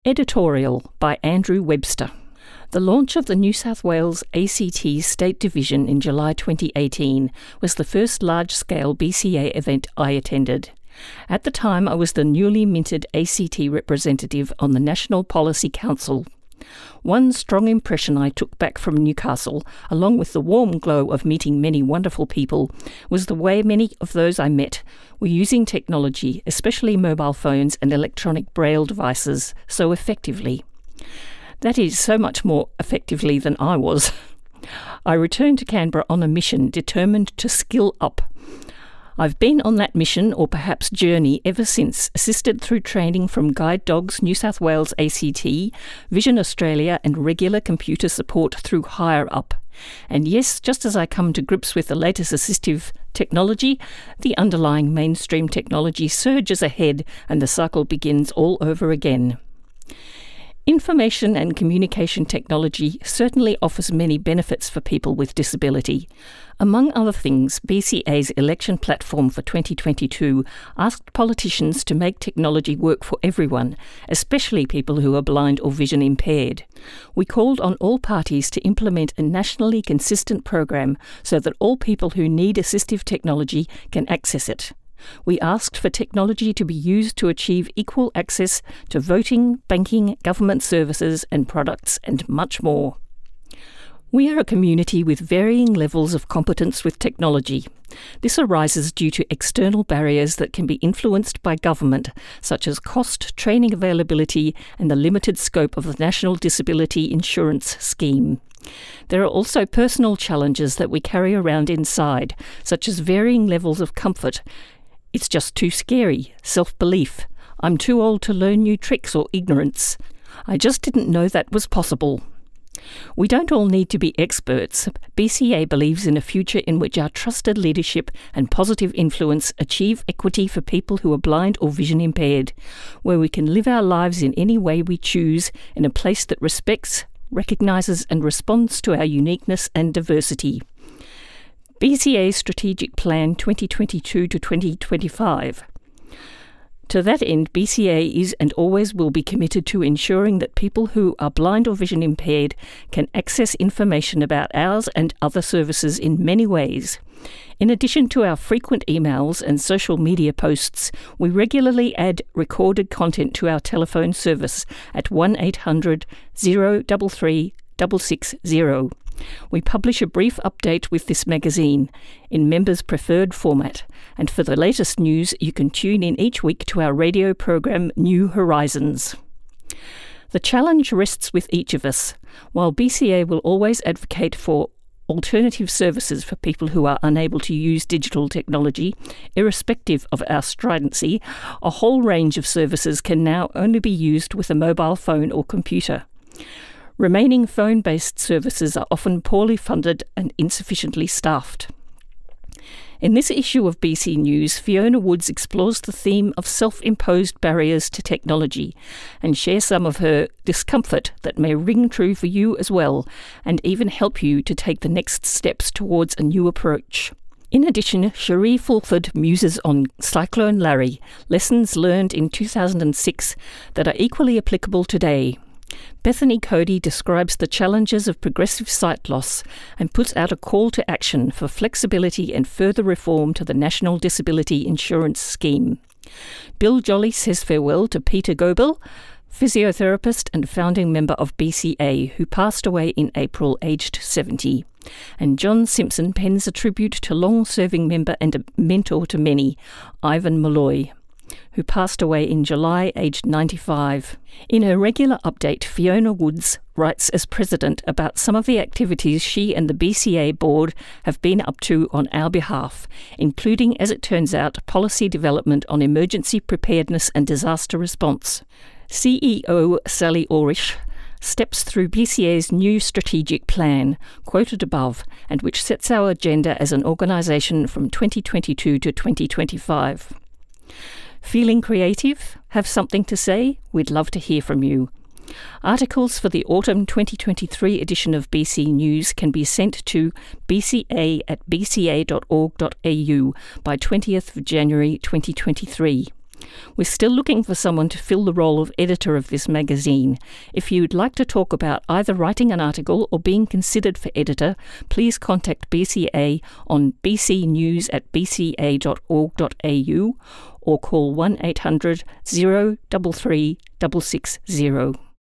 Editorial by Andrew Webster. The launch of the New South Wales ACT State Division in July 2018 was the first large-scale BCA event I attended. At the time, I was the newly minted ACT representative on the National Policy Council. One strong impression I took back from Newcastle, along with the warm glow of meeting many wonderful people, was the way many of those I met were using technology, especially mobile phones and electronic braille devices, so effectively. That is, so much more effectively than I was. I returned to Canberra on a mission determined to skill up. I've been on that mission, or perhaps journey, ever since, assisted through training from Guide Dogs New South Wales ACT, Vision Australia and regular computer support through Higher Up. And yes, just as I come to grips with the latest assistive technology, the underlying mainstream technology surges ahead and the cycle begins all over again. Information and communication technology certainly offers many benefits for people with disability. Among other things, BCA's election platform for 2022 asked politicians to make technology work for everyone, especially people who are blind or vision impaired. We called on all parties to implement a nationally consistent program so that all people who need assistive technology can access it. We asked for technology to be used to achieve equal access to voting, banking, government services and products, and much more. We are a community with varying levels of competence with technology. This arises due to external barriers that can be influenced by government, such as cost, training availability, and the limited scope of the National Disability Insurance Scheme. There are also personal challenges that we carry around inside, such as varying levels of comfort. It's just too scary, self-belief. I'm too old to learn new tricks, or ignorance. I just didn't know that was possible. We don't all need to be experts. BCA believes in a future in which our trusted leadership and positive influence achieve equity for people who are blind or vision impaired, where we can live our lives in any way we choose in a place that respects, recognises and responds to our uniqueness and diversity. BCA Strategic Plan 2022 to 2025. To that end, BCA is and always will be committed to ensuring that people who are blind or vision impaired can access information about ours and other services in many ways. In addition to our frequent emails and social media posts, we regularly add recorded content to our telephone service at 1800 033 660. We publish a brief update with this magazine in members' preferred format, and for the latest news you can tune in each week to our radio program New Horizons. The challenge rests with each of us. While BCA will always advocate for alternative services for people who are unable to use digital technology, irrespective of our stridency, a whole range of services can now only be used with a mobile phone or computer. Remaining phone-based services are often poorly funded and insufficiently staffed. In this issue of BC News, Fiona Woods explores the theme of self-imposed barriers to technology and shares some of her discomfort that may ring true for you as well, and even help you to take the next steps towards a new approach. In addition, Cherie Fulford muses on Cyclone Larry, lessons learned in 2006 that are equally applicable today. Bethany Cody describes the challenges of progressive sight loss and puts out a call to action for flexibility and further reform to the National Disability Insurance Scheme. Bill Jolly says farewell to Peter Goebel, physiotherapist and founding member of BCA, who passed away in April, aged 70. And John Simpson pens a tribute to long-serving member and a mentor to many, Ivan Malloy, who passed away in July, aged 95. In her regular update, Fiona Woods writes as president about some of the activities she and the BCA board have been up to on our behalf, including, as it turns out, policy development on emergency preparedness and disaster response. CEO Sally Orrish steps through BCA's new strategic plan, quoted above, and which sets our agenda as an organisation from 2022 to 2025. Feeling creative? Have something to say? We'd love to hear from you. Articles for the autumn 2023 edition of BC News can be sent to bca@bca.org.au by 20th of January 2023. We're still looking for someone to fill the role of editor of this magazine. If you'd like to talk about either writing an article or being considered for editor, please contact BCA on bcnews@bca.org.au or call 1-800 033 660.